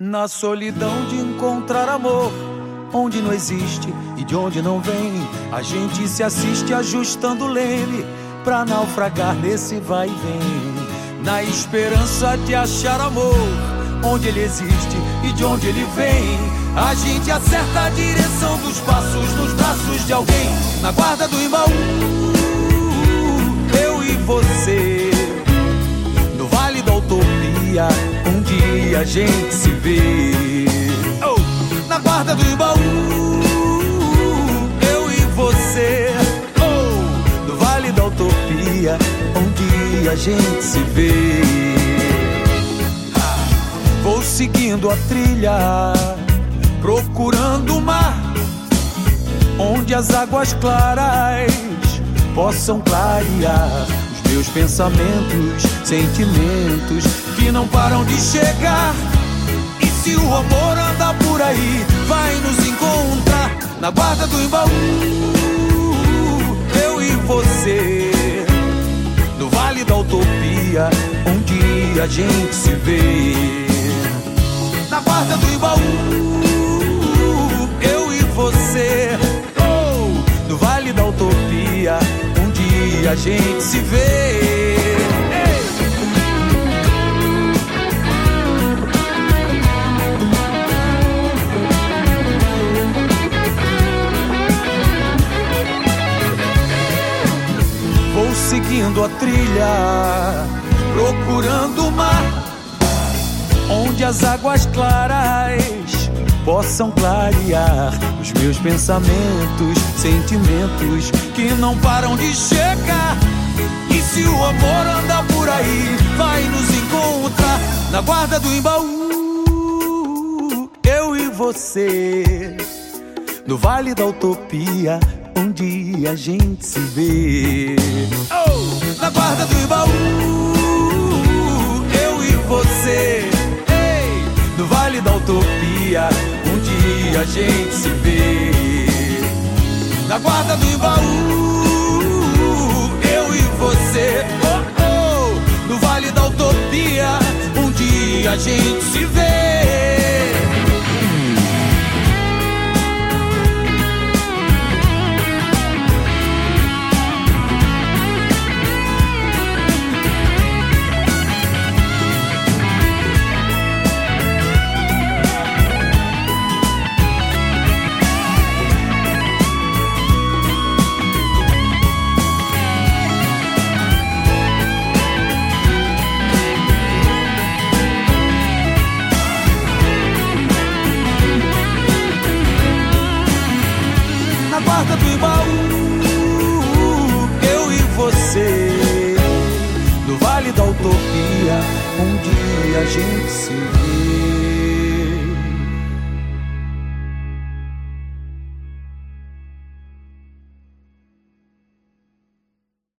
Na solidão de encontrar amor, onde não existe e de onde não vem, a gente se assiste ajustando o leme pra naufragar nesse vai e vem. Na esperança de achar amor, onde ele existe e de onde ele vem, a gente acerta a direção dos passos nos braços de alguém. Na guarda do Imbaú, eu e você, no Vale da Utopia, um dia a gente se vê. Oh! Na guarda do Imbaú, eu e você, oh! No Vale da Utopia, um dia a gente se vê. Vou seguindo a trilha, procurando o mar, onde as águas claras possam clarear os meus pensamentos, sentimentos que não param de chegar. E se o amor andar por aí, vai nos encontrar na guarda do Imbaú, eu e você, no Vale da Utopia, um dia a gente se vê. Na guarda do Imbaú, eu e você, oh, no Vale da Utopia, um dia a gente se vê. Vou seguindo a trilha, procurando o mar, onde as águas claras possam clarear os meus pensamentos, sentimentos que não param de chegar. E se o amor andar por aí, vai nos encontrar na guarda do Imbaú, eu e você, no Vale da Utopia, um dia a gente se vê. Oh! Na guarda do Imbaú, eu e você, no Vale da Utopia, um dia a gente se vê. Na guarda do Imbaú, eu e você, oh, oh, no Vale da Utopia, um dia a gente se vê. Na guarda do Imbaú, eu e você, no Vale da Utopia, um dia a gente se vê.